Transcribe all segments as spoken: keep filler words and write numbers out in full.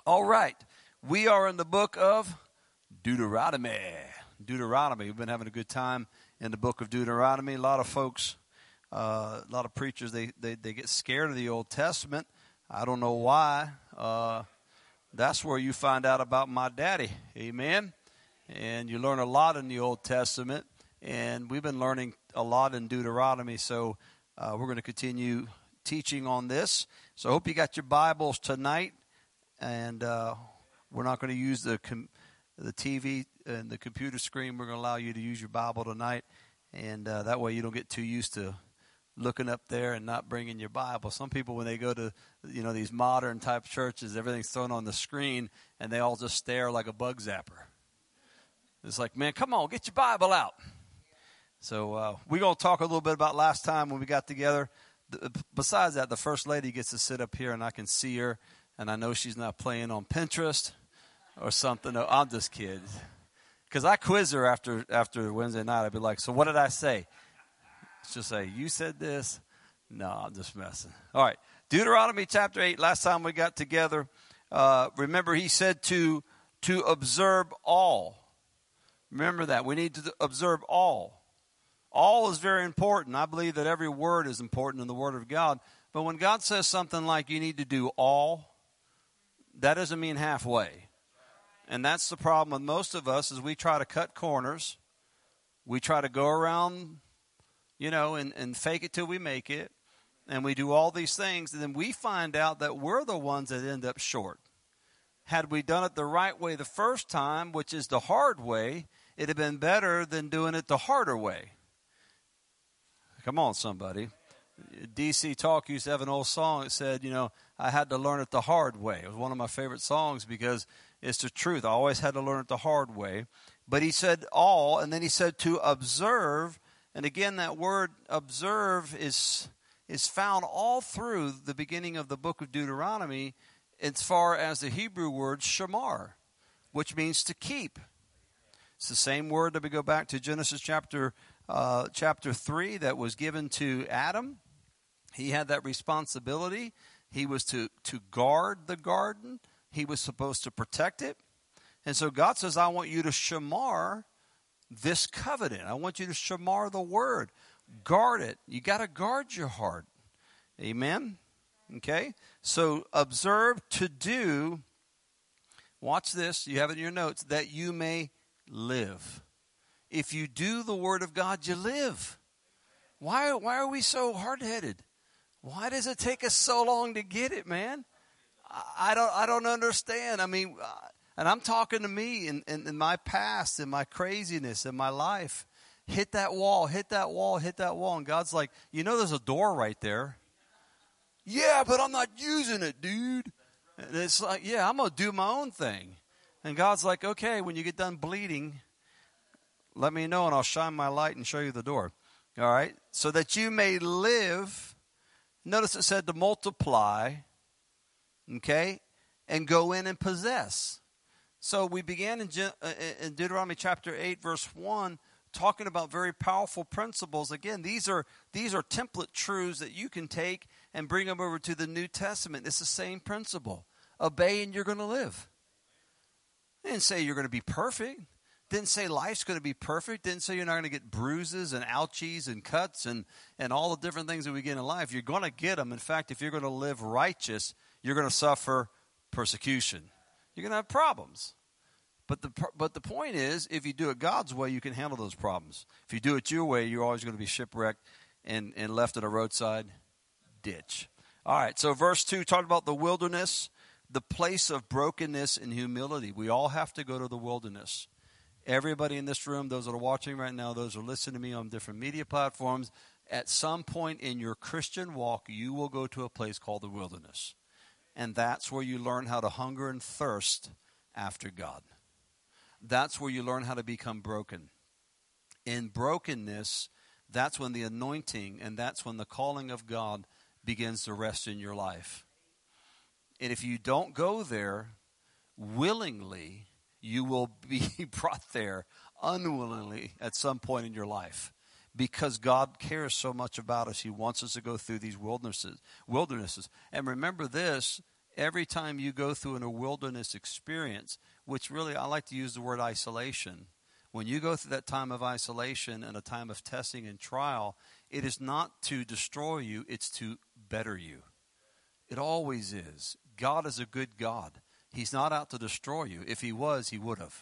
All right. We are in the book of Deuteronomy. Deuteronomy. We've been having a good time in the book of Deuteronomy. A lot of folks, uh, a lot of preachers, they, they, they get scared of the Old Testament. I don't know why. Uh, that's where you find out about my daddy. Amen. And you learn a lot in the Old Testament. And we've been learning a lot in Deuteronomy. So uh, we're going to continue teaching on this. So I hope you got your Bibles tonight. And uh, we're not going to use the com- the T V and the computer screen. We're going to allow you to use your Bible tonight. And uh, that way you don't get too used to looking up there and not bringing your Bible. Some people, when they go to, you know, these modern type churches, everything's thrown on the screen, and they all just stare like a bug zapper. It's like, man, come on, get your Bible out. So uh, we're going to talk a little bit about last time when we got together. The, besides that, the First Lady gets to sit up here, and I can see her. And I know she's not playing on Pinterest or something. No, I'm just kidding. Because I quiz her after after Wednesday night. I'd be like, so what did I say? She'll say, you said this? No, I'm just messing. All right. Deuteronomy chapter eight. Last time we got together, uh, remember he said to, to observe all. Remember that. We need to observe all. All is very important. I believe that every word is important in the Word of God. But when God says something like you need to do all, that doesn't mean halfway. And that's the problem with most of us is we try to cut corners. We try to go around, you know, and, and fake it till we make it. And we do all these things. And then we find out that we're the ones that end up short. Had we done it the right way the first time, which is the hard way, it'd have been better than doing it the harder way. Come on, somebody. D C Talk used to have an old song that said, you know, I had to learn it the hard way. It was one of my favorite songs because it's the truth. I always had to learn it the hard way. But he said all, and then he said to observe. And again, that word observe is is found all through the beginning of the book of Deuteronomy as far as the Hebrew word shamar, which means to keep. It's the same word that we go back to Genesis chapter uh, chapter three that was given to Adam. He had that responsibility. He was to, to guard the garden. He was supposed to protect it. And so God says, I want you to shamar this covenant. I want you to shamar the word. Guard it. You got to guard your heart. Amen? Okay? So observe to do, watch this, you have it in your notes, that you may live. If you do the word of God, you live. Why, why are we so hard-headed? Why does it take us so long to get it, man? I don't I don't understand. I mean, and I'm talking to me in, in, in my past, in my craziness, in my life. Hit that wall, hit that wall, hit that wall. And God's like, you know there's a door right there. Yeah, but I'm not using it, dude. And it's like, yeah, I'm going to do my own thing. And God's like, okay, when you get done bleeding, let me know and I'll shine my light and show you the door. All right? So that you may live. Notice it said to multiply, okay, and go in and possess. So we began in, in Deuteronomy chapter eight, verse one, talking about very powerful principles. Again, these are these are template truths that you can take and bring them over to the New Testament. It's the same principle. Obey and you're going to live. It didn't say you're going to be perfect. Didn't say life's going to be perfect. Didn't say you're not going to get bruises and ouchies and cuts and, and all the different things that we get in life. You're going to get them. In fact, if you're going to live righteous, you're going to suffer persecution. You're going to have problems. But the but the point is, if you do it God's way, you can handle those problems. If you do it your way, you're always going to be shipwrecked and, and left in a roadside ditch. All right, so verse two talked about the wilderness, the place of brokenness and humility. We all have to go to the wilderness. Everybody in this room, those that are watching right now, those who are listening to me on different media platforms, at some point in your Christian walk, you will go to a place called the wilderness. And that's where you learn how to hunger and thirst after God. That's where you learn how to become broken. In brokenness, that's when the anointing and that's when the calling of God begins to rest in your life. And if you don't go there willingly, you will be brought there unwillingly at some point in your life. Because God cares so much about us, He wants us to go through these wildernesses. wildernesses. And remember this, every time you go through in a wilderness experience, which really I like to use the word isolation, when you go through that time of isolation and a time of testing and trial, it is not to destroy you, it's to better you. It always is. God is a good God. He's not out to destroy you. If he was, he would have.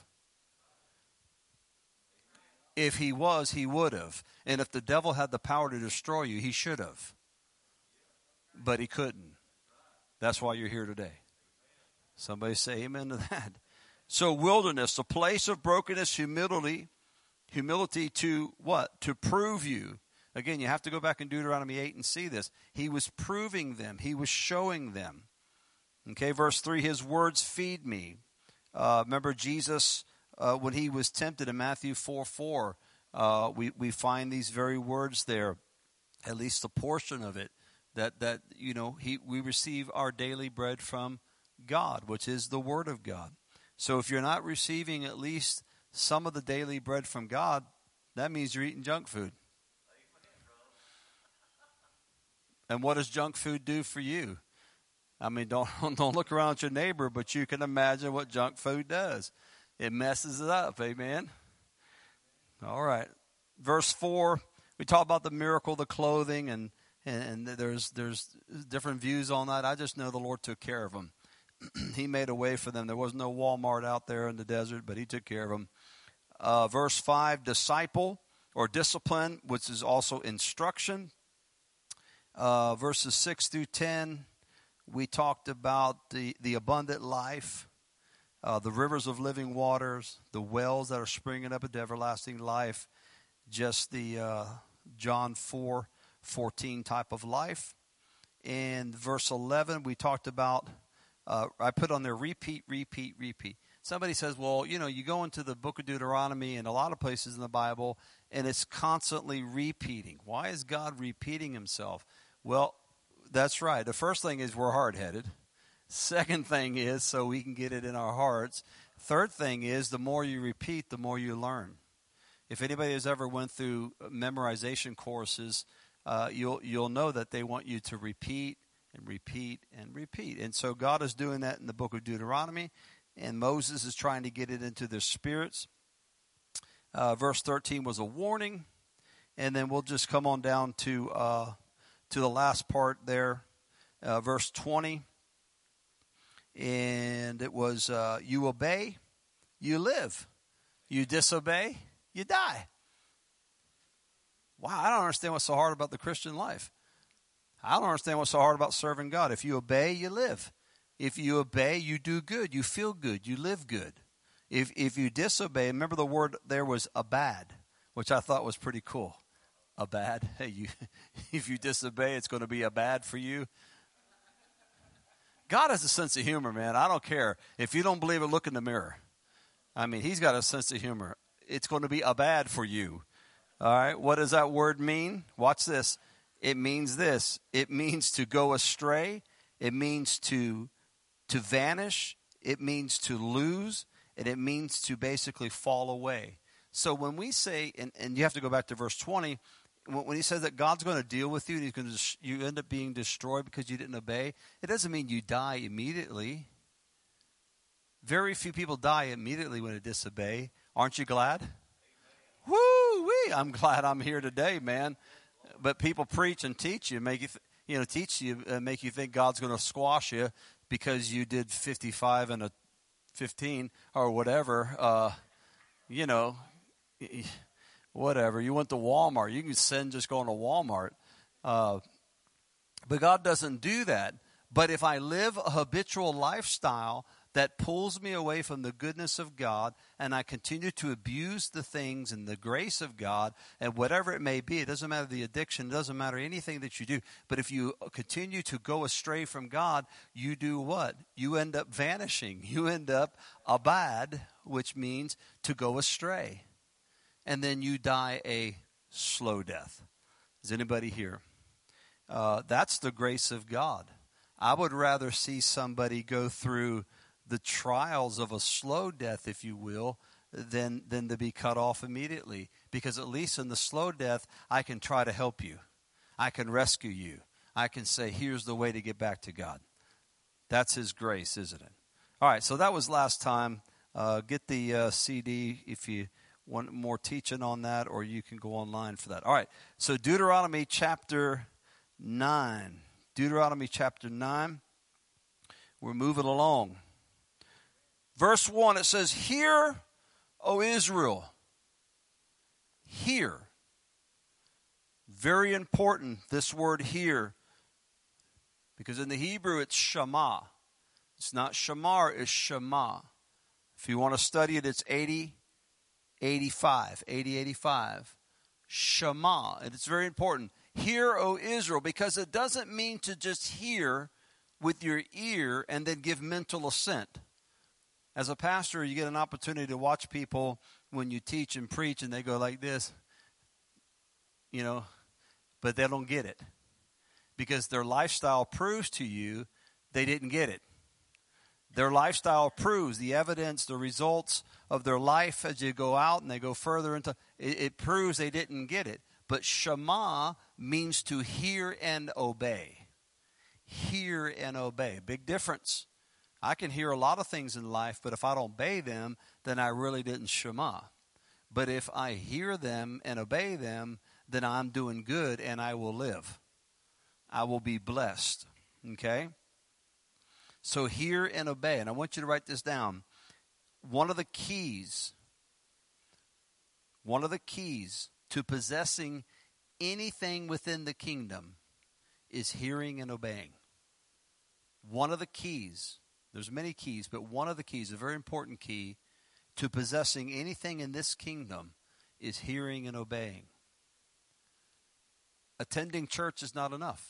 If he was, he would have. And if the devil had the power to destroy you, he should have. But he couldn't. That's why you're here today. Somebody say amen to that. So wilderness, a place of brokenness, humility, humility to what? To prove you. Again, you have to go back in Deuteronomy eight and see this. He was proving them. He was showing them. Okay, verse three, his words feed me. Uh, remember Jesus, uh, when he was tempted in Matthew four four, uh, we, we find these very words there, at least a portion of it, that, that you know, he we receive our daily bread from God, which is the Word of God. So if you're not receiving at least some of the daily bread from God, that means you're eating junk food. And what does junk food do for you? I mean, don't don't look around at your neighbor, but you can imagine what junk food does. It messes it up, amen? All right. Verse four, we talk about the miracle of the clothing, and, and, and there's there's different views on that. I just know the Lord took care of them. He made a way for them. There was no Walmart out there in the desert, but he took care of them. Uh, verse five, disciple or discipline, which is also instruction. Uh, verses six through ten, we talked about the, the abundant life, uh, the rivers of living waters, the wells that are springing up into everlasting life, just the uh, John four fourteen type of life. In verse eleven, we talked about, uh, I put on there repeat, repeat, repeat. Somebody says, well, you know, you go into the book of Deuteronomy and a lot of places in the Bible, and it's constantly repeating. Why is God repeating himself? Well, that's right. The first thing is we're hard-headed. Second thing is so we can get it in our hearts. Third thing is the more you repeat, the more you learn. If anybody has ever went through memorization courses, uh, you'll you'll know that they want you to repeat and repeat and repeat. And so God is doing that in the book of Deuteronomy, and Moses is trying to get it into their spirits. Uh, verse thirteen was a warning, and then we'll just come on down to uh, to the last part there, uh, verse twenty. And it was, uh, you obey, you live. You disobey, you die. Wow, I don't understand what's so hard about the Christian life. I don't understand what's so hard about serving God. If you obey, you live. If you obey, you do good. You feel good. You live good. If if you disobey, remember the word there was abad, which I thought was pretty cool. Abad. Hey, you, if you disobey, it's going to be a bad for you. God has a sense of humor, man. I don't care. If you don't believe it, look in the mirror. I mean, he's got a sense of humor. It's going to be a bad for you. All right. What does that word mean? Watch this. It means this. It means to go astray. It means to to vanish. It means to lose. And it means to basically fall away. So when we say, and, and you have to go back to verse twenty, when he says that God's going to deal with you and he's going to, you end up being destroyed because you didn't obey, it doesn't mean you die immediately. Very few people die immediately when they disobey. Aren't you glad? Woo-wee! I'm glad I'm here today, man. But people preach and teach you, make you, th- you know, teach you, uh, make you think God's going to squash you because you did fifty-five and a fifteen or whatever. Uh, you know. Whatever. You went to Walmart. You can sin just going to Walmart. Uh, but God doesn't do that. But if I live a habitual lifestyle that pulls me away from the goodness of God, and I continue to abuse the things and the grace of God, and whatever it may be, it doesn't matter the addiction, it doesn't matter anything that you do. But if you continue to go astray from God, you do what? You end up vanishing. You end up abad, which means to go astray. And then you die a slow death. Is anybody here? Uh, that's the grace of God. I would rather see somebody go through the trials of a slow death, if you will, than, than to be cut off immediately. Because at least in the slow death, I can try to help you. I can rescue you. I can say, here's the way to get back to God. That's his grace, isn't it? All right, so that was last time. Uh, get the uh, C D if you want more teaching on that, or you can go online for that. All right, so Deuteronomy chapter nine. Deuteronomy chapter nine. We're moving along. Verse one, it says, "Hear, O Israel." Hear. Very important, this word "hear," because in the Hebrew it's Shema. It's not Shamar, it's Shema. If you want to study it, it's eighty, eighty-five. eighty, eighty-five. Shema. And it's very important. Hear, O Israel, because it doesn't mean to just hear with your ear and then give mental assent. As a pastor, you get an opportunity to watch people when you teach and preach, and they go like this, you know, but they don't get it. Because their lifestyle proves to you they didn't get it. Their lifestyle proves the evidence, the results of their life as you go out and they go further into it, it proves they didn't get it. But Shema means to hear and obey. Hear and obey. Big difference. I can hear a lot of things in life, but if I don't obey them, then I really didn't Shema. But if I hear them and obey them, then I'm doing good and I will live. I will be blessed. Okay? So hear and obey. And I want you to write this down. One of the keys, one of the keys to possessing anything within the kingdom is hearing and obeying. One of the keys, there's many keys, but one of the keys, a very important key to possessing anything in this kingdom is hearing and obeying. Attending church is not enough.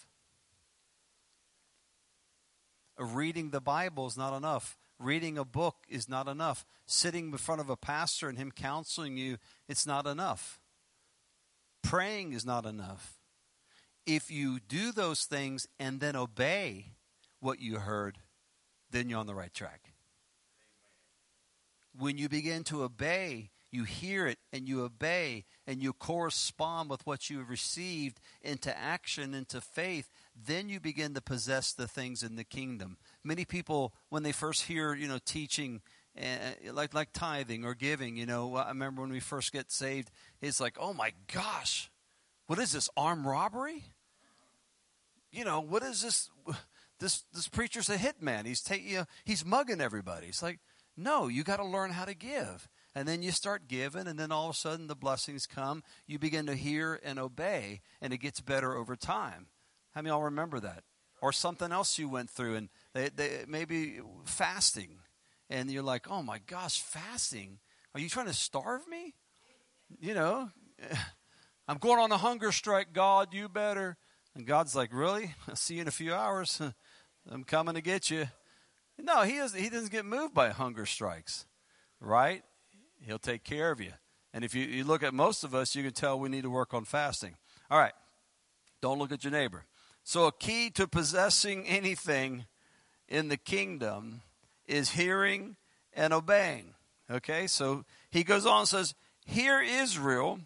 Reading the Bible is not enough. Reading a book is not enough. Sitting in front of a pastor and him counseling you, it's not enough. Praying is not enough. If you do those things and then obey what you heard, then you're on the right track. Amen. When you begin to obey, you hear it and you obey and you correspond with what you have received into action, into faith, then you begin to possess the things in the kingdom. Many people, when they first hear, you know, teaching, uh, like like tithing or giving, you know, I remember when we first get saved, it's like, oh my gosh, what is this, armed robbery? You know, what is this? This this preacher's a hitman. He's taking, you know, he's mugging everybody. It's like, no, you got to learn how to give. And then you start giving, and then all of a sudden the blessings come. You begin to hear and obey, and it gets better over time. How many of y'all remember that? Or something else you went through, and they, they, maybe fasting, and you're like, oh my gosh, fasting? Are you trying to starve me? You know, I'm going on a hunger strike, God, you better. And God's like, really? I'll see you in a few hours. I'm coming to get you. No, he doesn't, he doesn't get moved by hunger strikes, right? He'll take care of you. And if you, you look at most of us, you can tell we need to work on fasting. All right. Don't look at your neighbor. So a key to possessing anything in the kingdom is hearing and obeying. Okay, so he goes on and says, "Hear, Israel,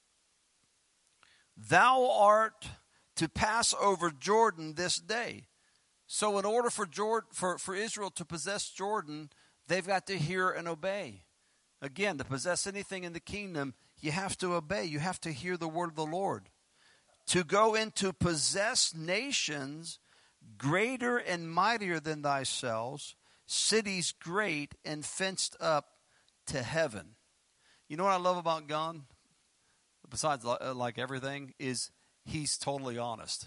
thou art to pass over Jordan this day." So in order for Jordan, for, for Israel to possess Jordan, they've got to hear and obey. Again, to possess anything in the kingdom, you have to obey. You have to hear the word of the Lord. To go in to possess nations greater and mightier than thyself, cities great and fenced up to heaven. You know what I love about God? Besides like everything, is he's totally honest.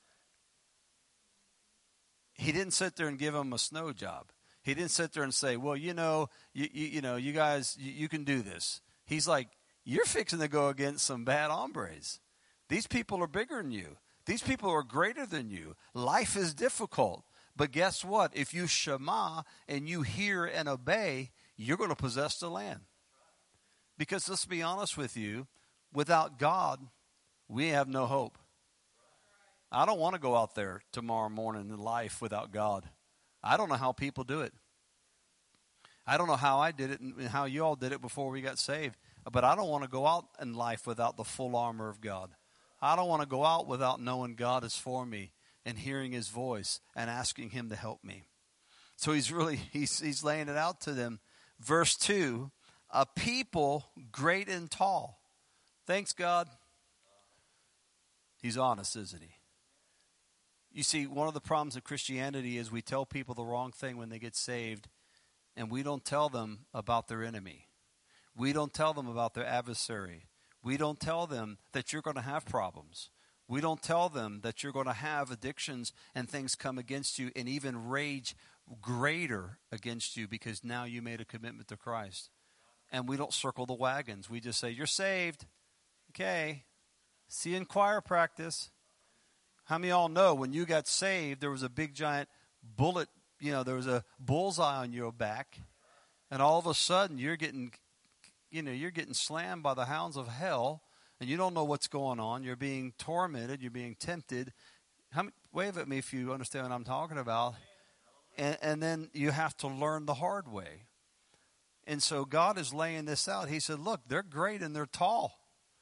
He didn't sit there and give them a snow job. He didn't sit there and say, well, you know, you, you, you know, you guys, you, you can do this. He's like, you're fixing to go against some bad hombres. These people are bigger than you. These people are greater than you. Life is difficult. But guess what? If you shema and you hear and obey, you're going to possess the land. Because let's be honest with you, without God, we have no hope. I don't want to go out there tomorrow morning in life without God. I don't know how people do it. I don't know how I did it and how you all did it before we got saved. But I don't want to go out in life without the full armor of God. I don't want to go out without knowing God is for me and hearing his voice and asking him to help me. So he's really, he's, he's laying it out to them. Verse two, a people great and tall. Thanks, God. He's honest, isn't he? You see, one of the problems of Christianity is we tell people the wrong thing when they get saved, and we don't tell them about their enemy. We don't tell them about their adversary. We don't tell them that you're going to have problems. We don't tell them that you're going to have addictions and things come against you and even rage greater against you because now you made a commitment to Christ. And we don't circle the wagons. We just say, you're saved. Okay. See you in choir practice. How many of y'all know when you got saved, there was a big giant bullet, you know, there was a bullseye on your back. And all of a sudden you're getting, you know, you're getting slammed by the hounds of hell. And you don't know what's going on. You're being tormented. You're being tempted. How many, wave at me if you understand what I'm talking about. And, and then you have to learn the hard way. And so God is laying this out. He said, look, they're great and they're tall.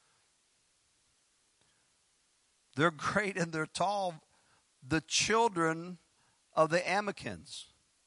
They're great and they're tall. The children of the Amalekites.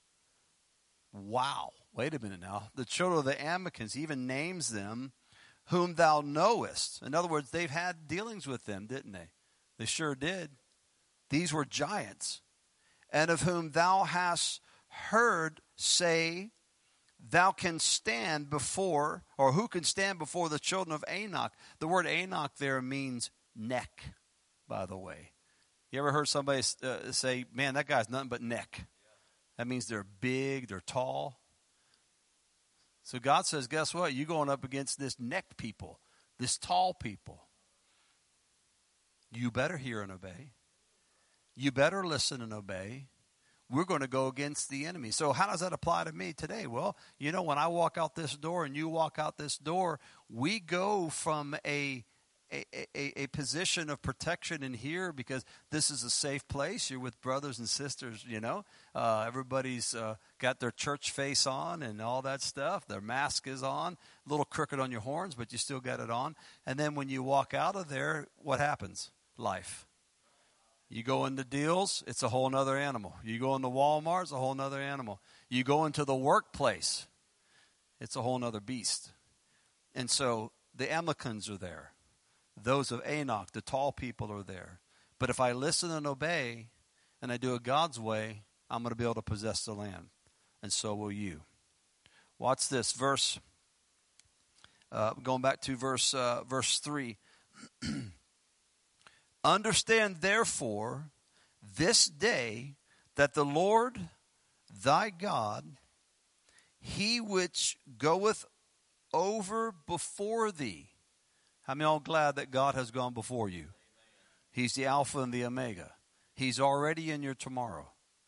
Wow. Wait a minute now. The children of the Amalekites, he even names them. Whom thou knowest. In other words, they've had dealings with them, didn't they? They sure did. These were giants. And of whom thou hast heard say, thou canst stand before, or who can stand before the children of Anak. The word Anak there means neck, by the way. You ever heard somebody uh, say, man, that guy's nothing but neck? That means they're big, they're tall. So God says, guess what? You're going up against this neck people, this tall people. You better hear and obey. You better listen and obey. We're going to go against the enemy. So how does that apply to me today? Well, you know, when I walk out this door and you walk out this door, we go from a A, a, a position of protection in here because this is a safe place. You're with brothers and sisters, you know. Uh, everybody's uh, got their church face on and all that stuff. Their mask is on. A little crooked on your horns, but you still got it on. And then when you walk out of there, what happens? Life. You go into deals, it's a whole nother animal. You go into Walmart, it's a whole nother animal. You go into the workplace, it's a whole nother beast. And so the Amalekites are there. Those of Anak, the tall people, are there. But if I listen and obey, and I do it God's way, I'm going to be able to possess the land. And so will you. Watch this verse. Uh, going back to verse uh, verse three. Understand therefore this day that the Lord thy God, he which goeth over before thee. How many are glad that God has gone before you? He's the Alpha and the Omega. He's already in your tomorrow.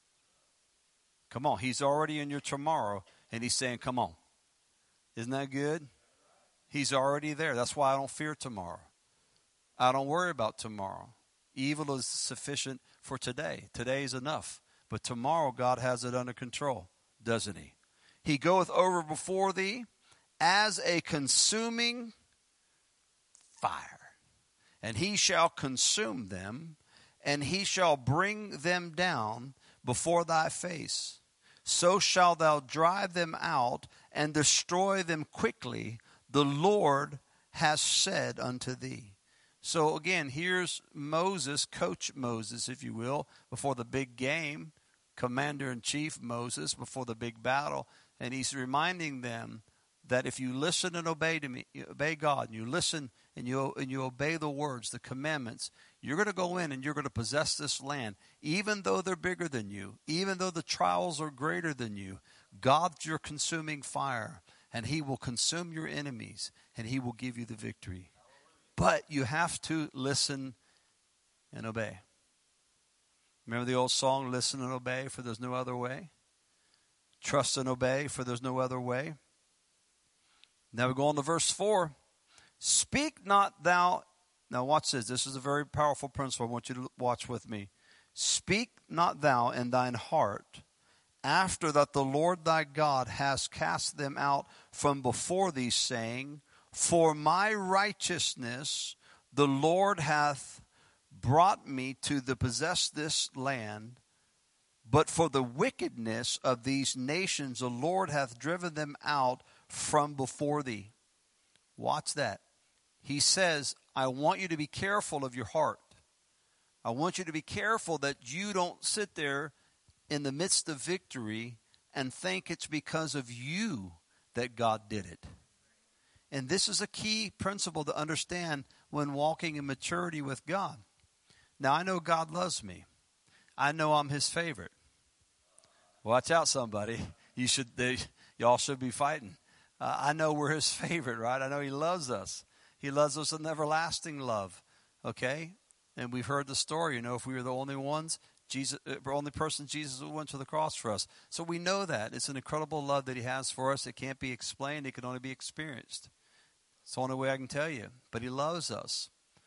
Come on, he's already in your tomorrow, and he's saying, come on. Isn't that good? He's already there. That's why I don't fear tomorrow. I don't worry about tomorrow. Evil is sufficient for today. Today is enough. But tomorrow God has it under control, doesn't he? He goeth over before thee as a consuming fire, and he shall consume them, and he shall bring them down before thy face. So shalt thou drive them out and destroy them quickly. The Lord has said unto thee. So again, here's Moses, Coach Moses, if you will, before the big game, Commander-in-Chief Moses, before the big battle, and he's reminding them that if you listen and obey to me, you obey God, and you listen and you and you obey the words, the commandments, you're going to go in and you're going to possess this land, even though they're bigger than you, even though the trials are greater than you. God's your consuming fire, and he will consume your enemies, and he will give you the victory. But you have to listen and obey. Remember the old song, listen and obey, for there's no other way? Trust and obey, for there's no other way. Now we go on to verse four. Speak not thou, now watch this. This is a very powerful principle. I want you to watch with me. Speak not thou in thine heart, after that the Lord thy God has cast them out from before thee, saying, for my righteousness the Lord hath brought me to the possess this land. But for the wickedness of these nations, the Lord hath driven them out from before thee. Watch that. He says, I want you to be careful of your heart. I want you to be careful that you don't sit there in the midst of victory and think it's because of you that God did it. And this is a key principle to understand when walking in maturity with God. Now, I know God loves me. I know I'm his favorite. Watch out, somebody. You should, they, y'all should be fighting. Uh, I know we're his favorite, right? I know he loves us. He loves us with an everlasting love, okay? And we've heard the story, you know, if we were the only ones, Jesus, the only person Jesus went to the cross for us. So we know that. It's an incredible love that he has for us. It can't be explained. It can only be experienced. It's the only way I can tell you. But he loves us.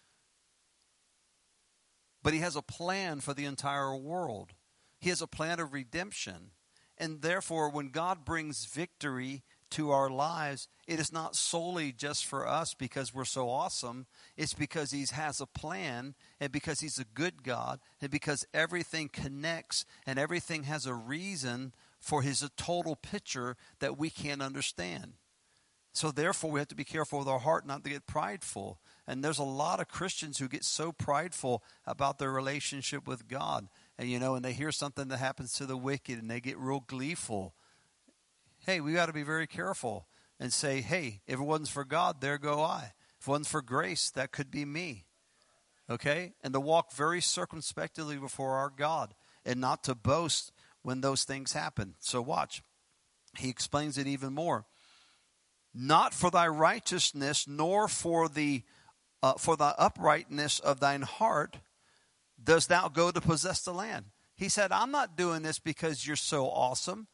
But he has a plan for the entire world. He has a plan of redemption. And therefore, when God brings victory to our lives, it is not solely just for us because we're so awesome. It's because he has a plan, and because he's a good God, and because everything connects and everything has a reason for his total picture that we can't understand. So therefore, we have to be careful with our heart not to get prideful. And there's a lot of Christians who get so prideful about their relationship with God. And, you know, and they hear something that happens to the wicked and they get real gleeful. Hey, we got to be very careful and say, hey, if it wasn't for God, there go I. If it wasn't for grace, that could be me. Okay? And to walk very circumspectly before our God and not to boast when those things happen. So watch. He explains it even more. Not for thy righteousness, nor for the uh, for the uprightness of thine heart, dost thou go to possess the land. He said, I'm not doing this because you're so awesome.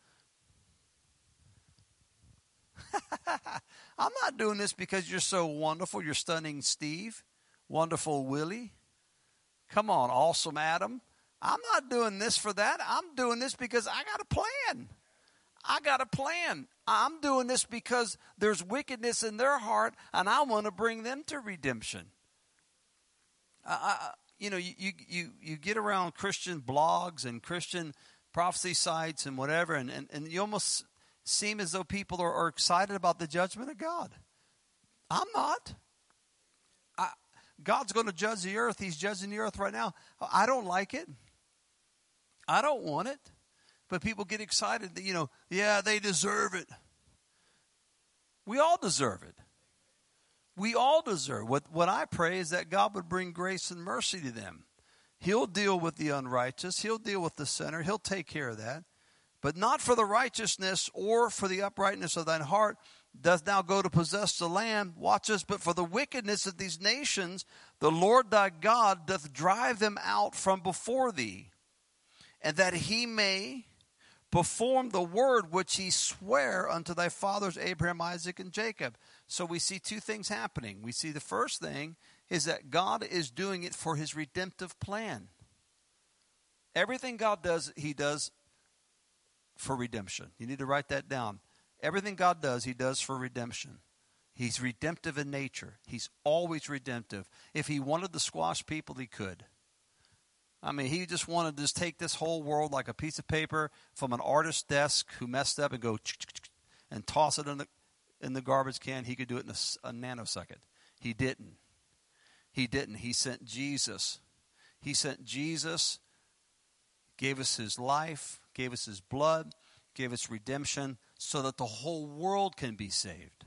I'm not doing this because you're so wonderful. You're stunning Steve. Wonderful Willie. Come on, awesome Adam. I'm not doing this for that. I'm doing this because I got a plan. I got a plan. I'm doing this because there's wickedness in their heart, and I want to bring them to redemption. I, I, you know, you, you, you get around Christian blogs and Christian prophecy sites and whatever, and, and, and you almost seem as though people are, are excited about the judgment of God. I'm not. I, God's going to judge the earth. He's judging the earth right now. I don't like it. I don't want it. But people get excited that, you know, yeah, they deserve it. We all deserve it. We all deserve. What, what I pray is that God would bring grace and mercy to them. He'll deal with the unrighteous. He'll deal with the sinner. He'll take care of that. But not for the righteousness or for the uprightness of thine heart dost thou go to possess the land. Watch this. But for the wickedness of these nations, the Lord thy God doth drive them out from before thee, and that he may perform the word which he sware unto thy fathers Abraham, Isaac, and Jacob. So we see two things happening. We see the first thing is that God is doing it for his redemptive plan. Everything God does, he does for redemption. You need to write that down. Everything God does, he does for redemption. He's redemptive in nature. He's always redemptive. If he wanted to squash people, he could. I mean, he just wanted to just take this whole world like a piece of paper from an artist's desk who messed up and go and toss it in the in the garbage can. He could do it in a, a nanosecond. He didn't. He didn't. He sent Jesus. He sent Jesus, gave us his life, gave us his blood, gave us redemption so that the whole world can be saved.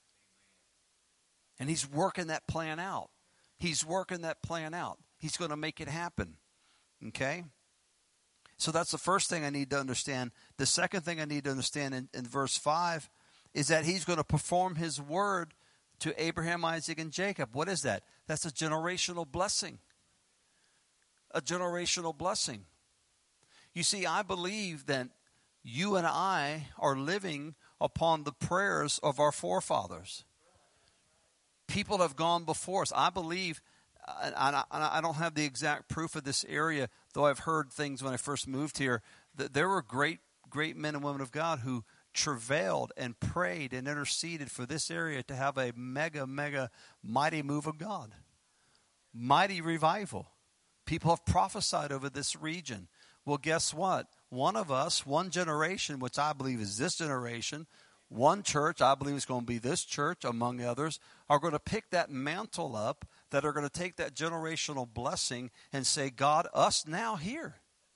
And he's working that plan out. He's working that plan out. He's going to make it happen. Okay? So that's the first thing I need to understand. The second thing I need to understand in, in verse five is that he's going to perform his word to Abraham, Isaac, and Jacob. What is that? That's a generational blessing. A generational blessing. You see, I believe that you and I are living upon the prayers of our forefathers. People have gone before us. I believe, and I don't have the exact proof of this area, though I've heard things when I first moved here, that there were great, great men and women of God who travailed and prayed and interceded for this area to have a mega, mega, mighty move of God. Mighty revival. People have prophesied over this region. Well, guess what? one of us, one generation, which I believe is this generation, one church, I believe it's going to be this church, among others, are going to pick that mantle up, that are going to take that generational blessing and say, God, us now here.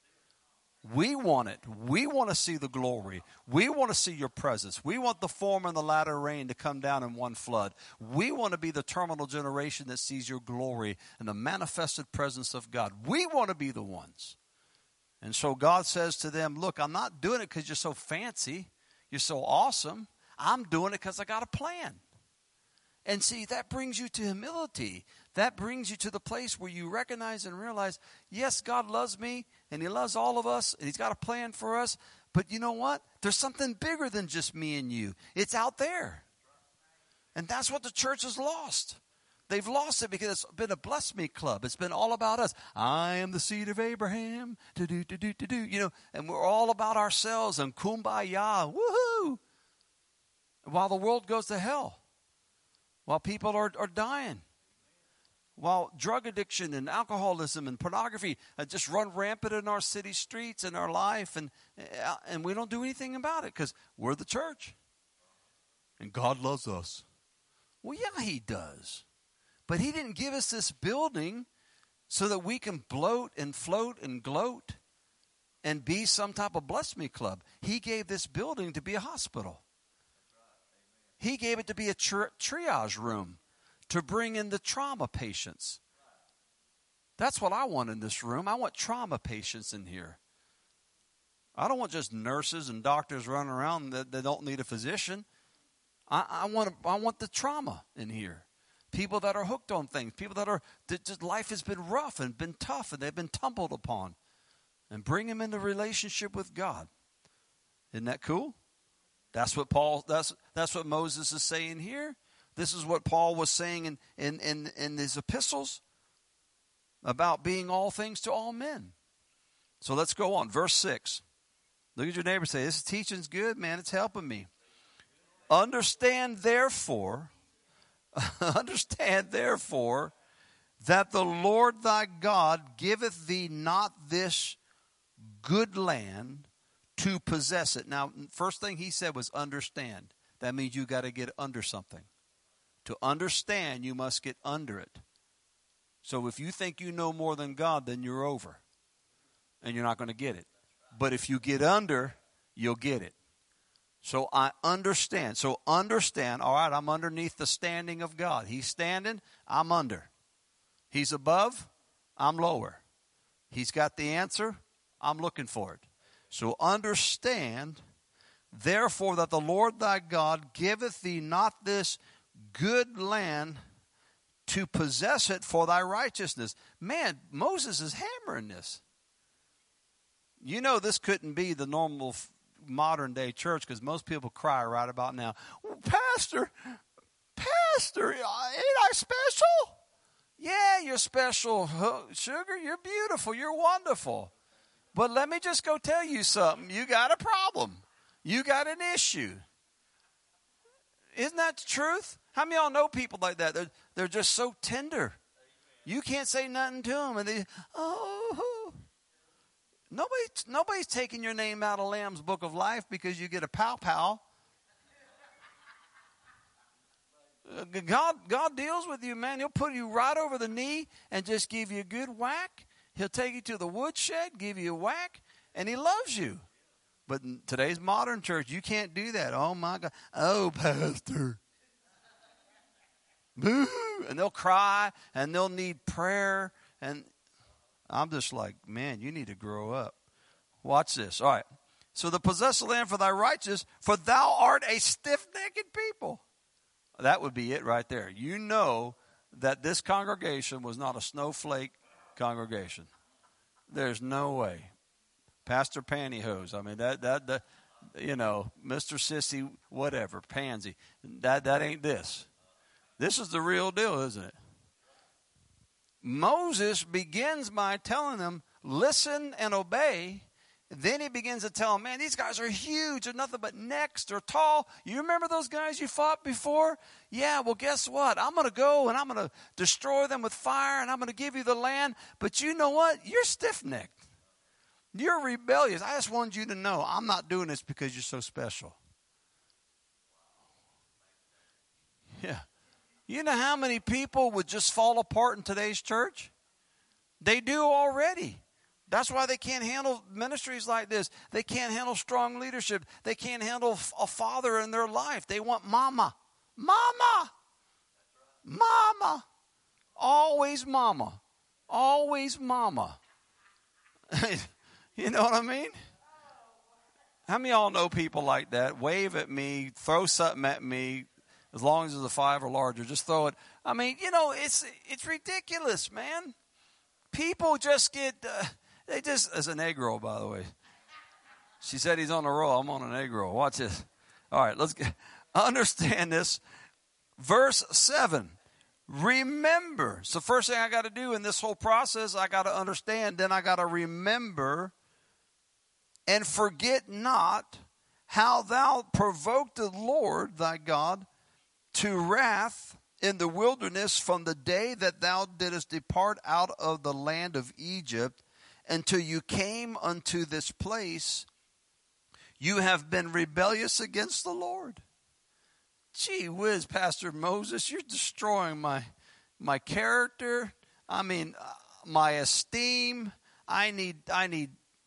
We want it. We want to see the glory. We want to see your presence. We want the former and the latter rain to come down in one flood. We want to be the terminal generation that sees your glory and the manifested presence of God. We want to be the ones. And so God says to them, look, I'm not doing it because you're so fancy. You're so awesome. I'm doing it because I got a plan. And see, that brings you to humility. That brings you to the place where you recognize and realize, yes, God loves me, and he loves all of us, and he's got a plan for us. But you know what? There's something bigger than just me and you. It's out there. And that's what the church has lost. They've lost it because it's been a bless me club. It's been all about us. I am the seed of Abraham. Do, do, do, do, do, do. You know, and we're all about ourselves and kumbaya. Woohoo! While the world goes to hell. While people are, are dying. While drug addiction and alcoholism and pornography uh, just run rampant in our city streets and our life. And, uh, and we don't do anything about it because we're the church. And God loves us. Well, yeah, he does. But he didn't give us this building so that we can bloat and float and gloat and be some type of bless me club. He gave this building to be a hospital. He gave it to be a tri- triage room to bring in the trauma patients. That's what I want in this room. I want trauma patients in here. I don't want just nurses and doctors running around that, that don't need a physician. I, I want I want the trauma in here. People that are hooked on things. People that are, that just life has been rough and been tough and they've been tumbled upon. And bring them into relationship with God. Isn't that cool? That's what Paul, that's, that's what Moses is saying here. This is what Paul was saying in, in, in, in his epistles about being all things to all men. So let's go on. Verse six. Look at your neighbor and say, this teaching's good, man. It's helping me. Understand, therefore, understand, therefore, that the Lord thy God giveth thee not this good land to possess it. Now, first thing he said was understand. That means you got to get under something. To understand, you must get under it. So if you think you know more than God, then you're over. And you're not going to get it. But if you get under, you'll get it. So I understand. So understand, all right, I'm underneath the standing of God. He's standing, I'm under. He's above, I'm lower. He's got the answer, I'm looking for it. So understand, therefore, that the Lord thy God giveth thee not this good land to possess it for thy righteousness. Man, Moses is hammering this. You know this couldn't be the normal modern day church because most people cry right about now. Well, Pastor, Pastor, ain't I special? Yeah, you're special, sugar. You're beautiful. You're wonderful. But let me just go tell you something. You got a problem. You got an issue. Isn't that the truth? How many of y'all know people like that? They're, they're just so tender. You can't say nothing to them. And they, oh, nobody, nobody's taking your name out of Lamb's Book of Life because you get a pow-pow. God, God deals with you, man. He'll put you right over the knee and just give you a good whack. He'll take you to the woodshed, give you a whack, and he loves you. But in today's modern church, you can't do that. Oh, my God. Oh, Pastor. Boo. And they'll cry, and they'll need prayer. And I'm just like, man, you need to grow up. Watch this. All right. So the possess the land for thy righteousness, for thou art a stiff-necked people. That would be it right there. You know that this congregation was not a snowflake congregation. There's no way. Pastor Pantyhose. I mean, that, that, that, you know, Mister Sissy, whatever, Pansy. That, that ain't this. This is the real deal, isn't it? Moses begins by telling them, listen and obey. Then he begins to tell them, man, these guys are huge. They're nothing but necks. They're tall. You remember those guys you fought before? Yeah, well, guess what? I'm going to go and I'm going to destroy them with fire and I'm going to give you the land. But you know what? You're stiff-necked. You're rebellious. I just wanted you to know I'm not doing this because you're so special. Yeah. You know how many people would just fall apart in today's church? They do already. That's why they can't handle ministries like this. They can't handle strong leadership. They can't handle a father in their life. They want mama. Mama. Mama. Always mama. Always mama. You know what I mean? How many of y'all know people like that? Wave at me, throw something at me, as long as it's a five or larger, just throw it. I mean, you know, it's it's ridiculous, man. People just get, uh, they just, as an egg roll, by the way. She said he's on a roll. I'm on an egg roll. Watch this. All right, let's get, understand this. Verse seven. Remember. So first thing I got to do in this whole process, I got to understand. Then I got to remember and forget not how thou provoked the Lord thy God to wrath in the wilderness from the day that thou didst depart out of the land of Egypt until you came unto this place. You have been rebellious against the Lord. Gee whiz, Pastor Moses, you're destroying my my character. I mean, uh, my esteem. I need, I need,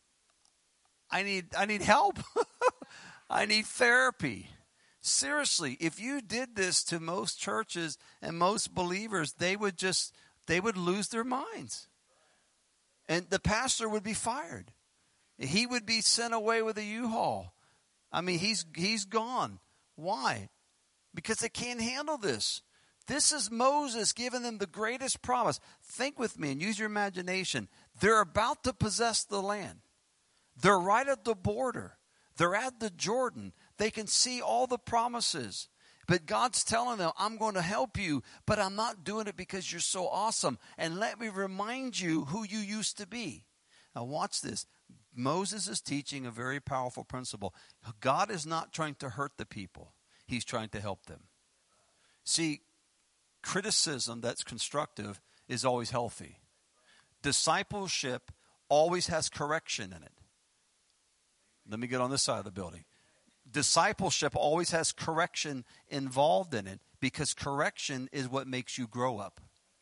I need, I need help. I need therapy. Seriously, if you did this to most churches and most believers, they would just, they would lose their minds. And the pastor would be fired. He would be sent away with a U-Haul. I mean, he's he's gone. Why? Because they can't handle this. This is Moses giving them the greatest promise. Think with me and use your imagination. They're about to possess the land. They're right at the border. They're at the Jordan. They can see all the promises. But God's telling them, I'm going to help you, but I'm not doing it because you're so awesome. And let me remind you who you used to be. Now watch this. Moses is teaching a very powerful principle. God is not trying to hurt the people. He's trying to help them. See, criticism that's constructive is always healthy. Discipleship always has correction in it. Let me get on this side of the building. Discipleship always has correction involved in it because correction is what makes you grow up.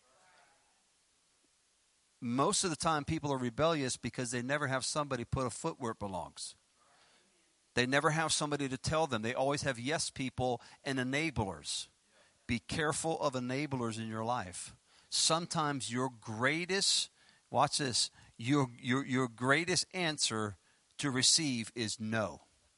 Most of the time people are rebellious because they never have somebody put a foot where it belongs. They never have somebody to tell them. They always have yes people and enablers. Be careful of enablers in your life. Sometimes your greatest, watch this, your your your greatest answer to receive is no.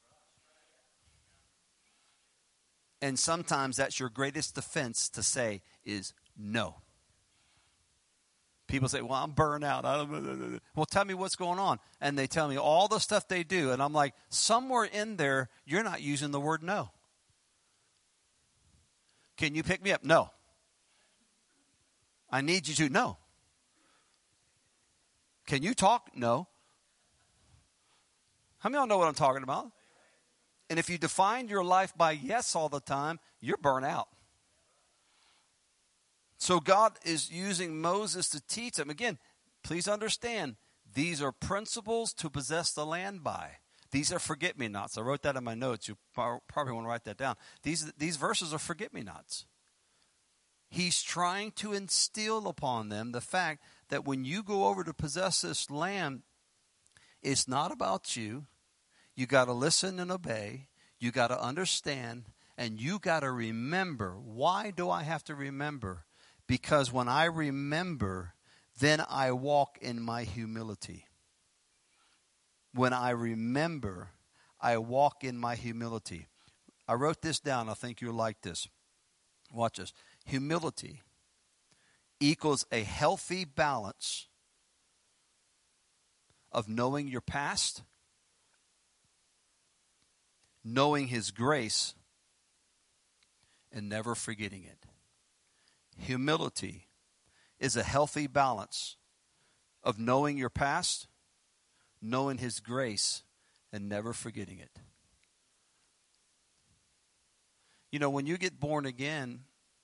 And sometimes that's your greatest defense to say is no. People say, well, I'm burned out. I don't, well, tell me what's going on. And they tell me all the stuff they do. And I'm like, somewhere in there, you're not using the word no. Can you pick me up? No. I need you to. No. Can you talk? No. How many of y'all know what I'm talking about? And if you define your life by yes all the time, you're burnt out. So God is using Moses to teach them. Again, please understand, these are principles to possess the land by. These are forget-me-nots. I wrote that in my notes. You probably want to write that down. These, these verses are forget-me-nots. He's trying to instill upon them the fact that when you go over to possess this land, it's not about you. You got to listen and obey. You got to understand. And you got to remember. Why do I have to remember? Because when I remember, then I walk in my humility. When I remember, I walk in my humility. I wrote this down. I think you'll like this. Watch this. Humility equals a healthy balance of knowing your past, knowing His grace, and never forgetting it. Humility is a healthy balance of knowing your past, knowing His grace, and never forgetting it. You know, when you get born again,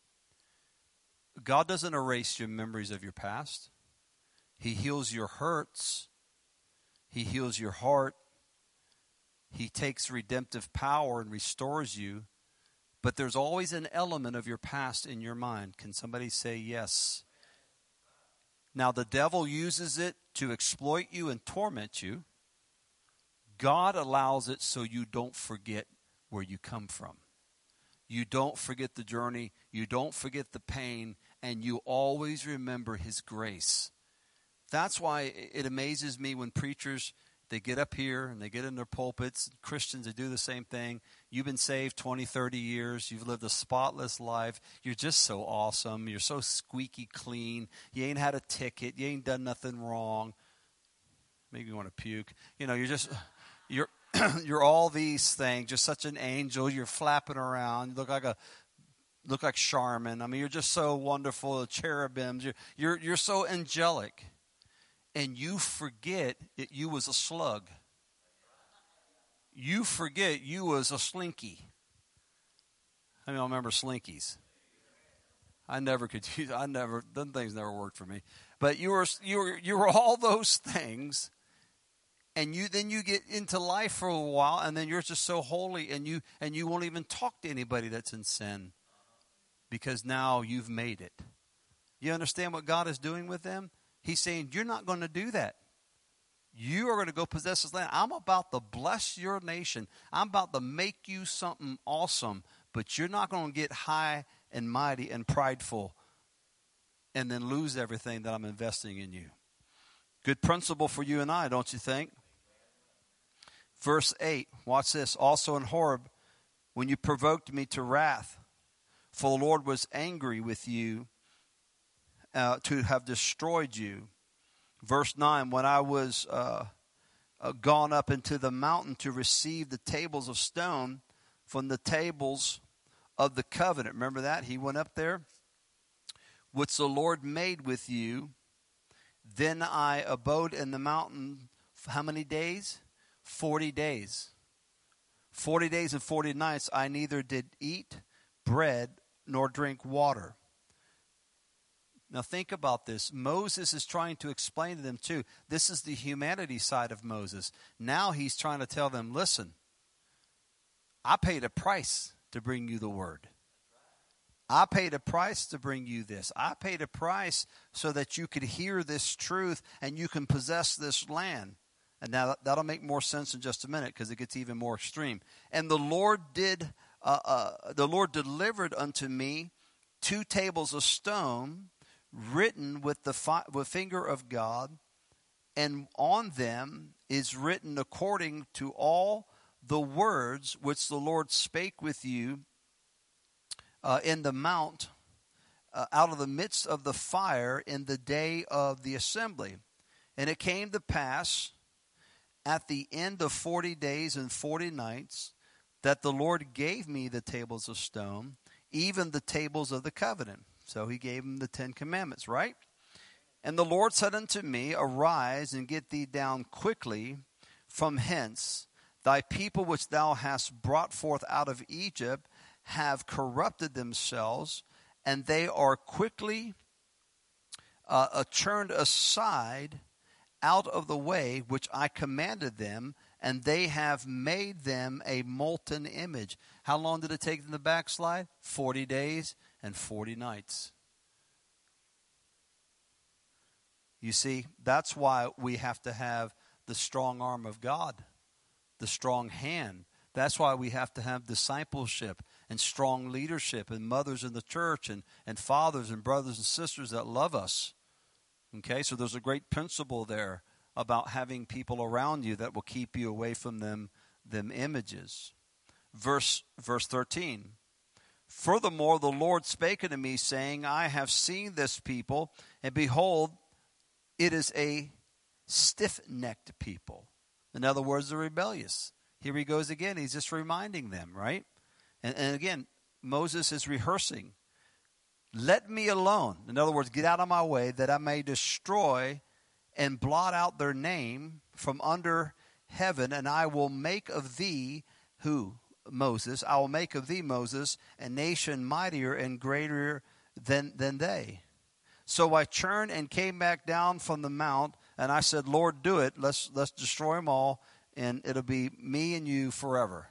God doesn't erase your memories of your past. He heals your hurts. He heals your heart. He takes redemptive power and restores you. But there's always an element of your past in your mind. Can somebody say yes? Now, the devil uses it to exploit you and torment you. God allows it so you don't forget where you come from. You don't forget the journey. You don't forget the pain. And you always remember His grace. That's why it amazes me when preachers, they get up here and they get in their pulpits. Christians, they do the same thing. You've been saved twenty, thirty years. You've lived a spotless life. You're just so awesome. You're so squeaky clean. You ain't had a ticket. You ain't done nothing wrong. Maybe you want to puke. You know, you're just, you're, you're all these things. You're such an angel. You're flapping around. You look like a, look like Charmin. I mean, you're just so wonderful. The cherubims. You're, you're, you're so angelic. And you forget that you was a slug. You forget you was a slinky. I mean, I remember slinkies. I never could use. I never. Them things never worked for me. But you were you were you were all those things, and you then you get into life for a while, and then you're just so holy, and you and you won't even talk to anybody that's in sin, because now you've made it. You understand what God is doing with them? He's saying, you're not going to do that. You are going to go possess this land. I'm about to bless your nation. I'm about to make you something awesome. But you're not going to get high and mighty and prideful and then lose everything that I'm investing in you. Good principle for you and I, don't you think? Verse eight, watch this. Also in Horeb, when you provoked me to wrath, for the Lord was angry with you, Uh, to have destroyed you. Verse nine, when I was uh, uh, gone up into the mountain to receive the tables of stone from the tables of the covenant. Remember that? He went up there. Which the Lord made with you. Then I abode in the mountain for how many days? Forty days. Forty days and forty nights I neither did eat bread nor drink water. Now think about this. Moses is trying to explain to them too. This is the humanity side of Moses. Now he's trying to tell them, listen, I paid a price to bring you the word. I paid a price to bring you this. I paid a price so that you could hear this truth and you can possess this land. And now that'll make more sense in just a minute because it gets even more extreme. And the Lord did, uh, uh, the Lord delivered unto me two tables of stone, written with the fi- with finger of God, and on them is written according to all the words which the Lord spake with you uh, in the mount uh, out of the midst of the fire in the day of the assembly. And it came to pass at the end of forty days and forty nights that the Lord gave me the tables of stone, even the tables of the covenant. So he gave him the Ten Commandments, right? And the Lord said unto me, arise and get thee down quickly from hence. Thy people which thou hast brought forth out of Egypt have corrupted themselves, and they are quickly uh, uh, turned aside out of the way which I commanded them, and they have made them a molten image. How long did it take them to backslide? Forty days and forty nights. You see, that's why we have to have the strong arm of God, the strong hand. That's why we have to have discipleship and strong leadership and mothers in the church and, and fathers and brothers and sisters that love us. Okay, so there's a great principle there about having people around you that will keep you away from them, them images. Verse, verse thirteen. Furthermore, the Lord spake unto me, saying, I have seen this people, and behold, it is a stiff-necked people. In other words, they're rebellious. Here he goes again. He's just reminding them, right? And, and again, Moses is rehearsing. Let me alone. In other words, get out of my way, that I may destroy and blot out their name from under heaven, and I will make of thee, who? Moses, I will make of thee, Moses, a nation mightier and greater than, than they. So I turned and came back down from the mount, and I said, Lord, do it. Let's let's destroy them all, and it'll be me and you forever.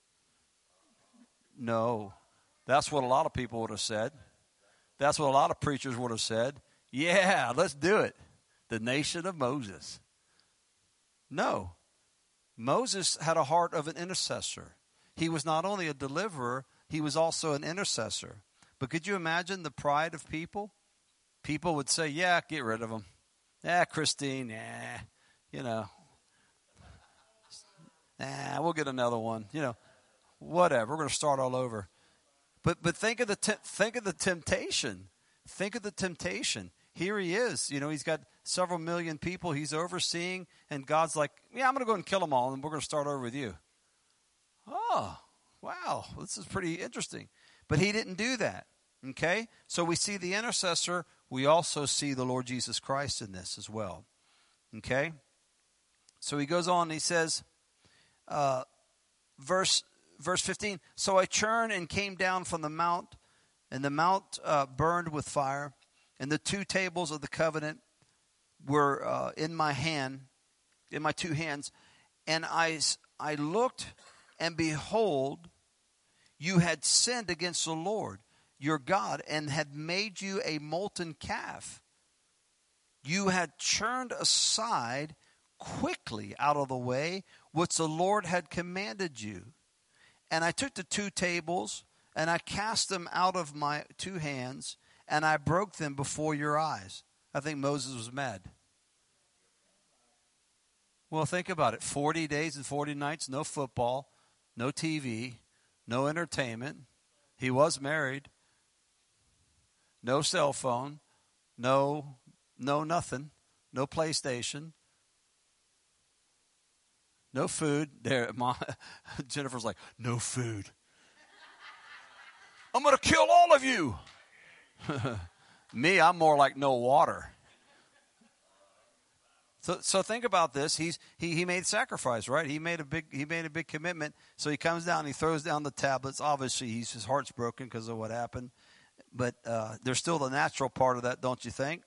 No, that's what a lot of people would have said. That's what a lot of preachers would have said. Yeah, let's do it. The nation of Moses. No. Moses had a heart of an intercessor. He was not only a deliverer, he was also an intercessor. But could you imagine the pride of people? People would say, yeah, get rid of him. Yeah, Christine, yeah, you know. Nah, we'll get another one. You know, whatever. We're going to start all over. But but think of the te- think of the temptation. Think of the temptation. Here he is. You know, he's got several million people he's overseeing, and God's like, yeah, I'm going to go and kill them all, and we're going to start over with you. Oh, wow. This is pretty interesting. But he didn't do that, okay? So we see the intercessor. We also see the Lord Jesus Christ in this as well, okay? So he goes on, and he says, uh, verse verse fifteen, so I turned and came down from the mount, and the mount uh, burned with fire, and the two tables of the covenant were uh, in my hand, in my two hands. And I, I looked, and behold, you had sinned against the Lord your God, and had made you a molten calf. You had turned aside quickly out of the way, which the Lord had commanded you. And I took the two tables, and I cast them out of my two hands, and I broke them before your eyes. I think Moses was mad. Well, think about it. forty days and forty nights, no football, no T V, no entertainment. He was married. No cell phone. No, no nothing. No PlayStation. No food. There, Mom, Jennifer's like, no food. I'm going to kill all of you. Me, I'm more like no water. So, so think about this. He's he he made sacrifice, right? He made a big he made a big commitment. So he comes down, he throws down the tablets. Obviously, he's his heart's broken because of what happened. But uh, there's still the natural part of that, don't you think?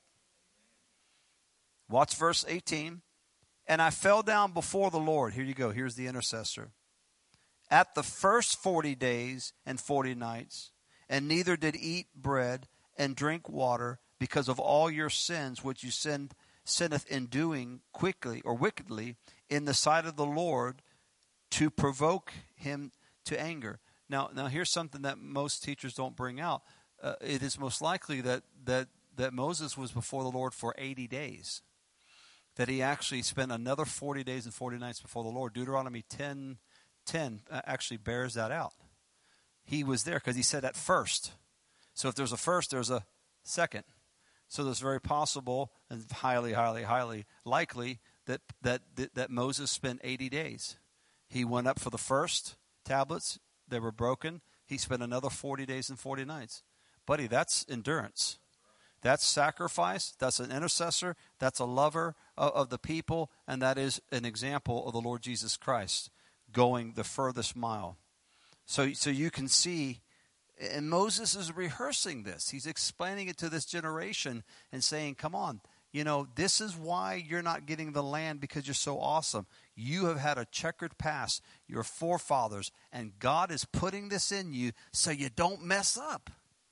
Watch verse eighteen. And I fell down before the Lord. Here you go. Here's the intercessor. At the first forty days and forty nights, and neither did eat bread and drink water because of all your sins which you sinned, sinneth in doing quickly or wickedly in the sight of the Lord, to provoke him to anger. Now, now here's something that most teachers don't bring out. Uh, it is most likely that, that, that Moses was before the Lord for eighty days. That he actually spent another forty days and forty nights before the Lord. Deuteronomy ten ten actually bears that out. He was there because he said at first. So if there's a first, there's a second. So it's very possible and highly, highly, highly likely that, that, that, that Moses spent eighty days. He went up for the first tablets. They were broken. He spent another forty days and forty nights. Buddy, that's endurance. That's sacrifice. That's an intercessor. That's a lover of, of the people. And that is an example of the Lord Jesus Christ going the furthest mile. So, so you can see, and Moses is rehearsing this. He's explaining it to this generation and saying, come on, you know, this is why you're not getting the land, because you're so awesome. You have had a checkered past, your forefathers, and God is putting this in you so you don't mess up.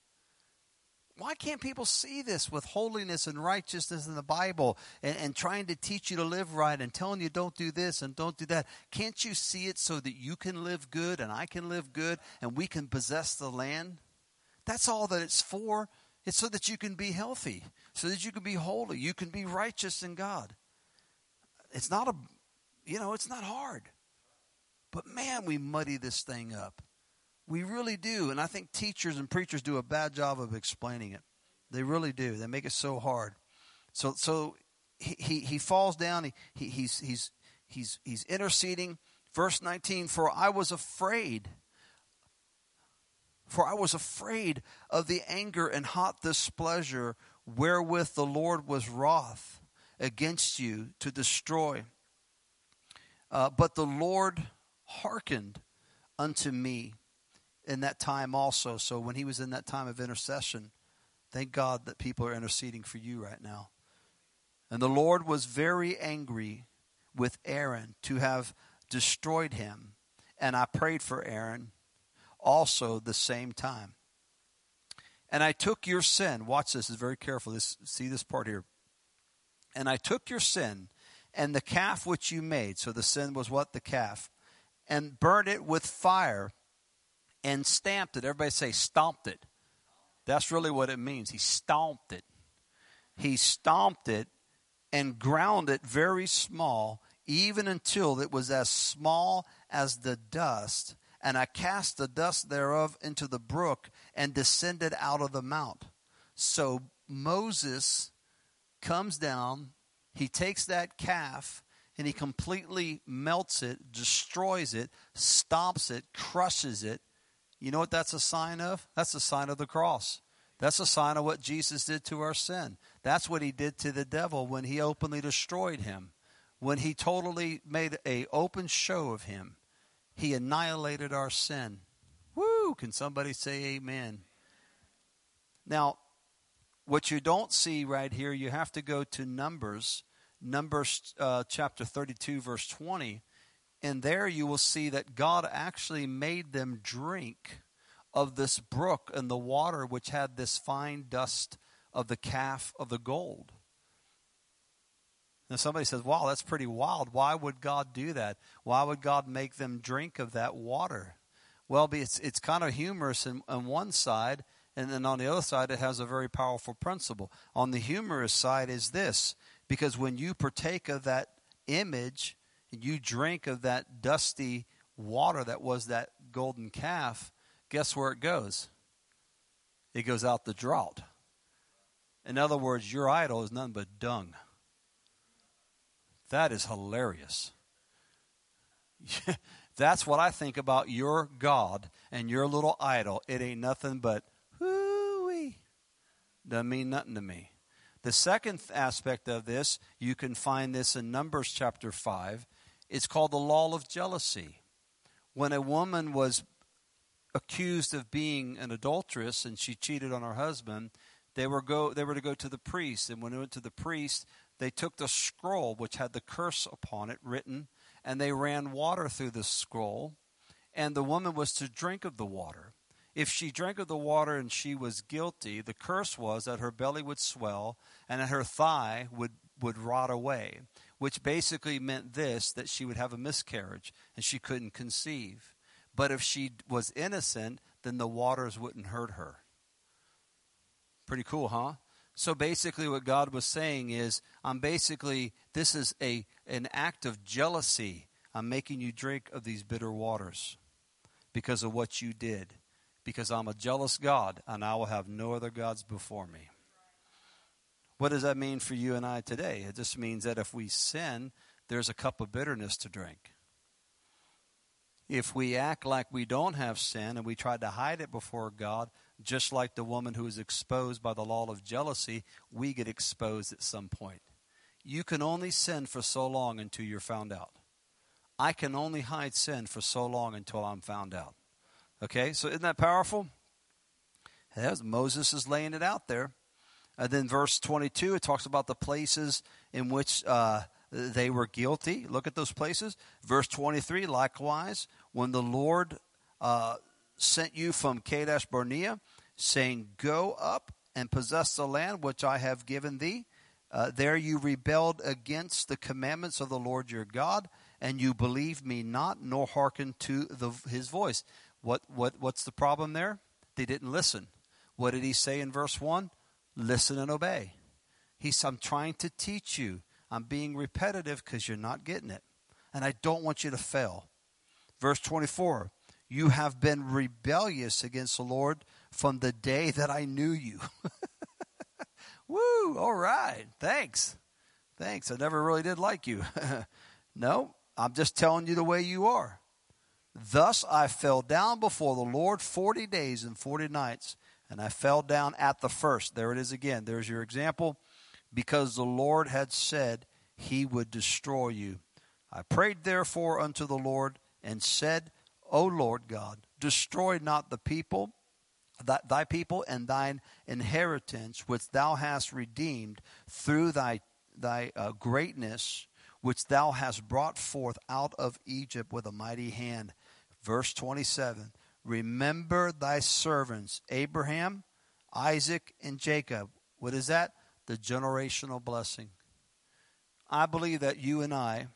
Why can't people see this with holiness and righteousness in the Bible and, and trying to teach you to live right and telling you don't do this and don't do that? Can't you see it so that you can live good and I can live good and we can possess the land? That's all that it's for. It's so that you can be healthy, so that you can be holy, you can be righteous in God. It's not a, you know, it's not hard. But man, we muddy this thing up. We really do, and I think teachers and preachers do a bad job of explaining it. They really do. They make it so hard. So, so he he, he falls down. He, he he's he's he's he's interceding. Verse nineteen. For I was afraid. For I was afraid of the anger and hot displeasure wherewith the Lord was wroth against you to destroy. Uh, but the Lord hearkened unto me in that time also. So when he was in that time of intercession, thank God that people are interceding for you right now. And the Lord was very angry with Aaron to have destroyed him. And I prayed for Aaron also the same time. And I took your sin. Watch this, is very careful. This, see this part here. And I took your sin and the calf which you made. So the sin was what? The calf. And burned it with fire and stamped it. Everybody say stomped it. That's really what it means. He stomped it. He stomped it and ground it very small, even until it was as small as the dust. And I cast the dust thereof into the brook and descended out of the mount. So Moses comes down, he takes that calf, and he completely melts it, destroys it, stomps it, crushes it. You know what that's a sign of? That's a sign of the cross. That's a sign of what Jesus did to our sin. That's what he did to the devil when he openly destroyed him. When he totally made an open show of him. He annihilated our sin. Woo! Can somebody say amen? Now, what you don't see right here, you have to go to Numbers, Numbers uh, chapter thirty-two, verse twenty. And there you will see that God actually made them drink of this brook and the water which had this fine dust of the calf of the gold. Now somebody says, wow, that's pretty wild. Why would God do that? Why would God make them drink of that water? Well, it's, it's kind of humorous in, on one side, and then on the other side it has a very powerful principle. On the humorous side is this, because when you partake of that image, and you drink of that dusty water that was that golden calf, guess where it goes? It goes out the drought. In other words, your idol is nothing but dung. That is hilarious. That's what I think about your God and your little idol. It ain't nothing but hoo-wee. Doesn't mean nothing to me. The second aspect of this, you can find this in Numbers chapter five. It's called the law of jealousy. When a woman was accused of being an adulteress and she cheated on her husband, they were go they were to go to the priest. And when they went to the priest, they took the scroll which had the curse upon it written, and they ran water through the scroll, and the woman was to drink of the water. If she drank of the water and she was guilty, the curse was that her belly would swell and that her thigh would, would rot away, which basically meant this, that she would have a miscarriage and she couldn't conceive. But if she was innocent, then the waters wouldn't hurt her. Pretty cool, huh? So basically what God was saying is, I'm basically, this is a an act of jealousy. I'm making you drink of these bitter waters because of what you did. Because I'm a jealous God, and I will have no other gods before me. What does that mean for you and I today? It just means that if we sin, there's a cup of bitterness to drink. If we act like we don't have sin and we try to hide it before God, just like the woman who was exposed by the law of jealousy, we get exposed at some point. You can only sin for so long until you're found out. I can only hide sin for so long until I'm found out. Okay, so isn't that powerful? As Moses is laying it out there. And then verse twenty-two, it talks about the places in which uh, they were guilty. Look at those places. Verse twenty-three, likewise, when the Lord uh, sent you from Kadesh Barnea, saying, go up and possess the land which I have given thee. Uh, there you rebelled against the commandments of the Lord your God, and you believed me not, nor hearkened to the, his voice. What what what's the problem there? They didn't listen. What did he say in verse one? Listen and obey. He said, I'm trying to teach you. I'm being repetitive because you're not getting it. And I don't want you to fail. Verse twenty-four, you have been rebellious against the Lord from the day that I knew you. Woo, all right. Thanks. Thanks. I never really did like you. No, I'm just telling you the way you are. Thus I fell down before the Lord forty days and forty nights, and I fell down at the first. There it is again. There's your example. Because the Lord had said he would destroy you. I prayed therefore unto the Lord and said, O Lord God, destroy not the people, thy, thy people and thine inheritance, which thou hast redeemed through thy thy uh, greatness, which thou hast brought forth out of Egypt with a mighty hand. Verse twenty-seven, remember thy servants, Abraham, Isaac, and Jacob. What is that? The generational blessing. I believe that you and I,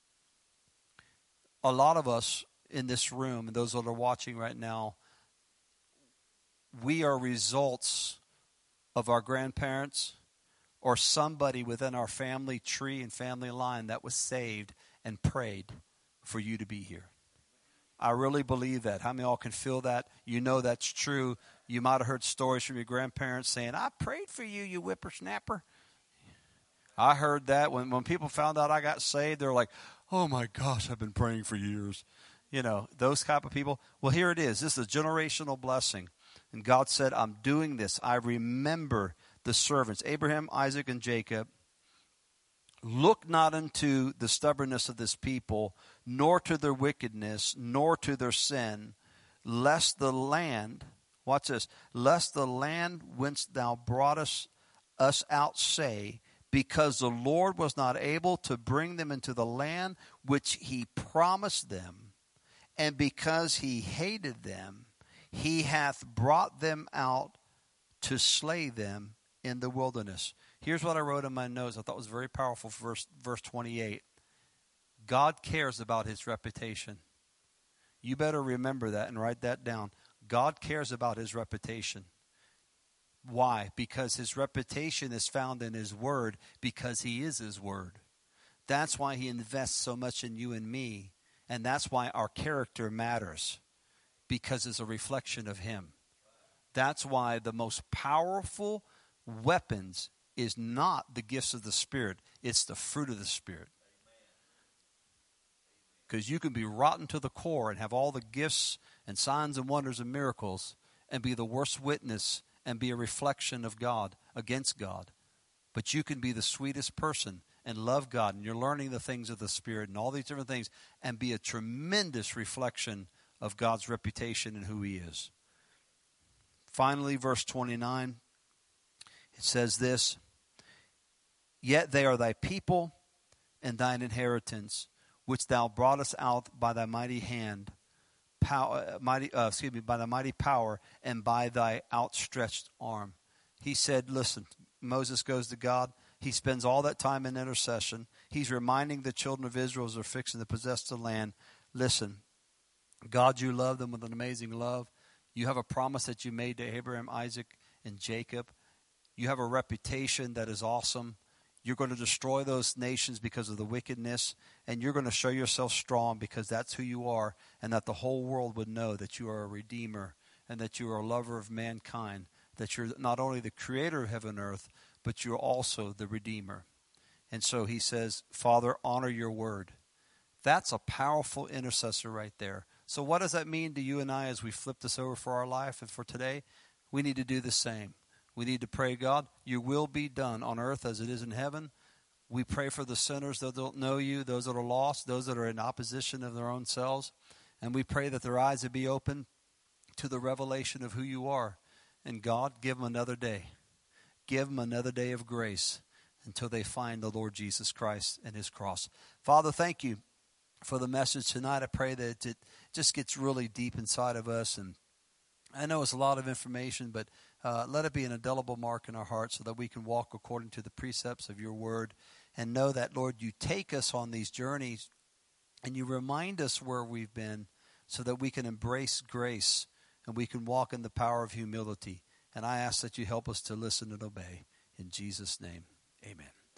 a lot of us in this room, and those that are watching right now, we are results of our grandparents or somebody within our family tree and family line that was saved and prayed for you to be here. I really believe that. How many of y'all can feel that? You know that's true. You might have heard stories from your grandparents saying, I prayed for you, you whippersnapper. I heard that. When, when people found out I got saved, they're like, oh my gosh, I've been praying for years. You know, those type of people. Well, here it is. This is a generational blessing. And God said, I'm doing this. I remember the servants, Abraham, Isaac, and Jacob. Look not unto the stubbornness of this people, nor to their wickedness, nor to their sin, lest the land, watch this, lest the land whence thou broughtest us out say, because the Lord was not able to bring them into the land which he promised them, and because he hated them, he hath brought them out to slay them in the wilderness. Here's what I wrote in my notes. I thought was very powerful. Verse, verse twenty-eight. God cares about his reputation. You better remember that and write that down. God cares about his reputation. Why? Because his reputation is found in his word, because he is his word. That's why he invests so much in you and me. And that's why our character matters, because it's a reflection of him. That's why the most powerful weapons is not the gifts of the Spirit. It's the fruit of the Spirit. Because you can be rotten to the core and have all the gifts and signs and wonders and miracles and be the worst witness and be a reflection of God against God. But you can be the sweetest person and love God, and you're learning the things of the Spirit and all these different things, and be a tremendous reflection of God's reputation and who he is. Finally, verse twenty-nine, it says this, yet they are thy people and thine inheritance, which thou broughtest out by thy mighty hand, power, mighty, uh, excuse me, by thy mighty power and by thy outstretched arm. He said, listen, Moses goes to God. He spends all that time in intercession. He's reminding the children of Israel as they're fixing to possess the land. Listen, God, you love them with an amazing love. You have a promise that you made to Abraham, Isaac, and Jacob. You have a reputation that is awesome. You're going to destroy those nations because of the wickedness, and you're going to show yourself strong because that's who you are, and that the whole world would know that you are a redeemer and that you are a lover of mankind, that you're not only the creator of heaven and earth, but you're also the redeemer. And so he says, Father, honor your word. That's a powerful intercessor right there. So what does that mean to you and I as we flip this over for our life and for today? We need to do the same. We need to pray, God, your will be done on earth as it is in heaven. We pray for the sinners that don't know you, those that are lost, those that are in opposition of their own selves. And we pray that their eyes would be open to the revelation of who you are. And God, give them another day. Give them another day of grace until they find the Lord Jesus Christ and his cross. Father, thank you for the message tonight. I pray that it just gets really deep inside of us. And I know it's a lot of information, but uh, let it be an indelible mark in our hearts so that we can walk according to the precepts of your word and know that, Lord, you take us on these journeys and you remind us where we've been so that we can embrace grace and we can walk in the power of humility. And I ask that you help us to listen and obey. In Jesus' name, amen.